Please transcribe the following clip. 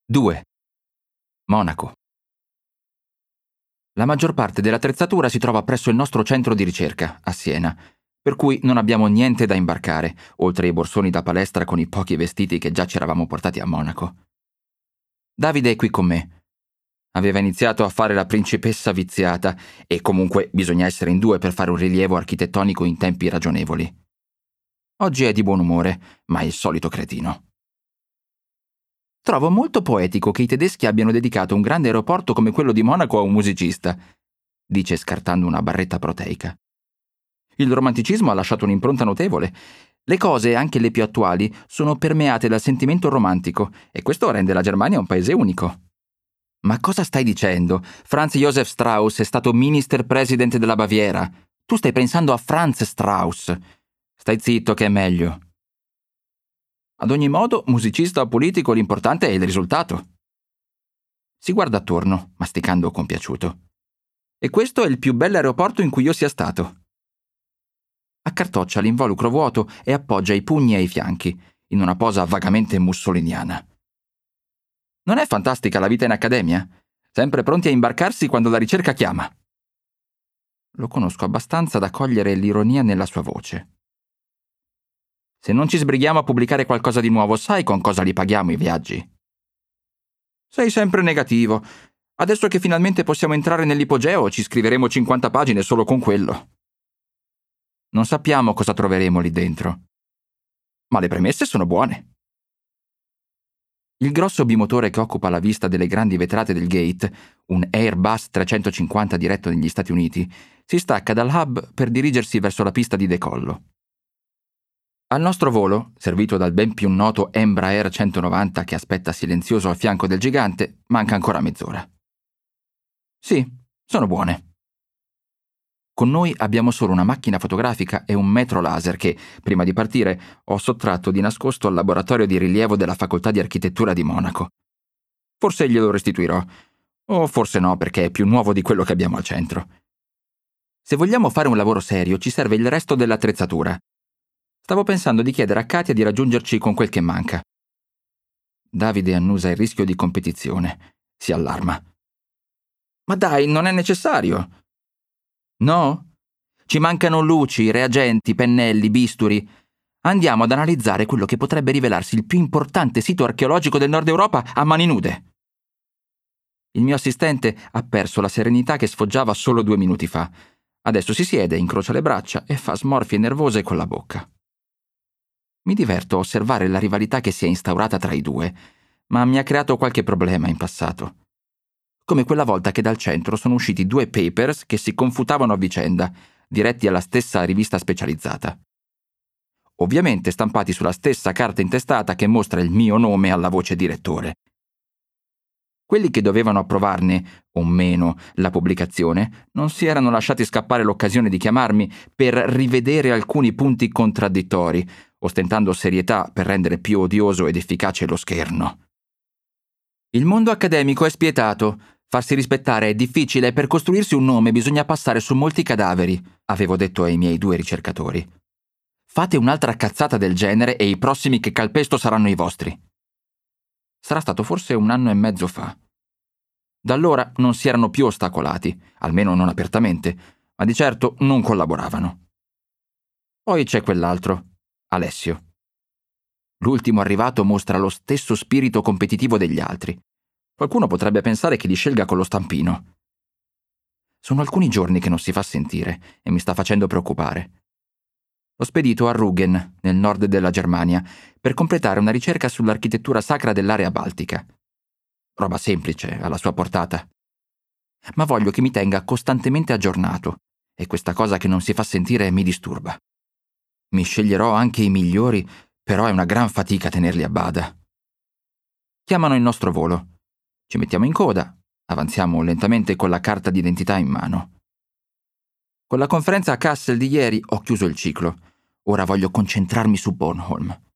2. Monaco. La maggior parte dell'attrezzatura si trova presso il nostro centro di ricerca, a Siena, per cui non abbiamo niente da imbarcare, oltre ai borsoni da palestra con i pochi vestiti che già ci eravamo portati a Monaco. Davide è qui con me. Aveva iniziato a fare la principessa viziata e comunque bisogna essere in due per fare un rilievo architettonico in tempi ragionevoli. Oggi è di buon umore, ma è il solito cretino. Trovo molto poetico che i tedeschi abbiano dedicato un grande aeroporto come quello di Monaco a un musicista, dice scartando una barretta proteica. Il romanticismo ha lasciato un'impronta notevole. Le cose, anche le più attuali, sono permeate dal sentimento romantico e questo rende la Germania un paese unico. Ma cosa stai dicendo? Franz Josef Strauss è stato Minister President della Baviera. Tu stai pensando a Franz Strauss. Stai zitto che è meglio. Ad ogni modo, musicista o politico, l'importante è il risultato. Si guarda attorno, masticando compiaciuto. E questo è il più bello aeroporto in cui io sia stato. Accartoccia l'involucro vuoto e appoggia i pugni ai fianchi, in una posa vagamente mussoliniana. Non è fantastica la vita in accademia? Sempre pronti a imbarcarsi quando la ricerca chiama. Lo conosco abbastanza da cogliere l'ironia nella sua voce. Se non ci sbrighiamo a pubblicare qualcosa di nuovo, sai con cosa li paghiamo i viaggi? Sei sempre negativo. Adesso che finalmente possiamo entrare nell'ipogeo, ci scriveremo 50 pagine solo con quello. Non sappiamo cosa troveremo lì dentro. Ma le premesse sono buone. Il grosso bimotore che occupa la vista delle grandi vetrate del gate, un Airbus 350 diretto negli Stati Uniti, si stacca dal hub per dirigersi verso la pista di decollo. Al nostro volo, servito dal ben più noto Embraer 190 che aspetta silenzioso al fianco del gigante, manca ancora mezz'ora. Sì, sono buone. Con noi abbiamo solo una macchina fotografica e un metro laser che, prima di partire, ho sottratto di nascosto al laboratorio di rilievo della Facoltà di Architettura di Monaco. Forse glielo restituirò, o forse no perché è più nuovo di quello che abbiamo al centro. Se vogliamo fare un lavoro serio ci serve il resto dell'attrezzatura. Stavo pensando di chiedere a Katia di raggiungerci con quel che manca. Davide annusa il rischio di competizione. Si allarma. Ma dai, non è necessario. No? Ci mancano luci, reagenti, pennelli, bisturi. Andiamo ad analizzare quello che potrebbe rivelarsi il più importante sito archeologico del Nord Europa a mani nude. Il mio assistente ha perso la serenità che sfoggiava solo 2 minuti fa. Adesso si siede, incrocia le braccia e fa smorfie nervose con la bocca. Mi diverto a osservare la rivalità che si è instaurata tra i due, ma mi ha creato qualche problema in passato. Come quella volta che dal centro sono usciti 2 papers che si confutavano a vicenda, diretti alla stessa rivista specializzata. Ovviamente stampati sulla stessa carta intestata che mostra il mio nome alla voce direttore. Quelli che dovevano approvarne, o meno, la pubblicazione, non si erano lasciati scappare l'occasione di chiamarmi per rivedere alcuni punti contraddittori, ostentando serietà per rendere più odioso ed efficace lo scherno. Il mondo accademico è spietato. Farsi rispettare è difficile e per costruirsi un nome bisogna passare su molti cadaveri, avevo detto ai miei 2 ricercatori. Fate un'altra cazzata del genere e i prossimi che calpesto saranno i vostri. Sarà stato forse 1 anno e mezzo fa. Da allora non si erano più ostacolati, almeno non apertamente, ma di certo non collaboravano. Poi c'è quell'altro, Alessio. L'ultimo arrivato mostra lo stesso spirito competitivo degli altri. Qualcuno potrebbe pensare che li scelga con lo stampino. Sono alcuni giorni che non si fa sentire e mi sta facendo preoccupare. L'ho spedito a Rügen, nel nord della Germania, per completare una ricerca sull'architettura sacra dell'area baltica. Roba semplice, alla sua portata. Ma voglio che mi tenga costantemente aggiornato, e questa cosa che non si fa sentire mi disturba. Mi sceglierò anche i migliori, però è una gran fatica tenerli a bada. Chiamano il nostro volo. Ci mettiamo in coda, avanziamo lentamente con la carta d'identità in mano. Con la conferenza a Kassel di ieri ho chiuso il ciclo. Ora voglio concentrarmi su Bornholm.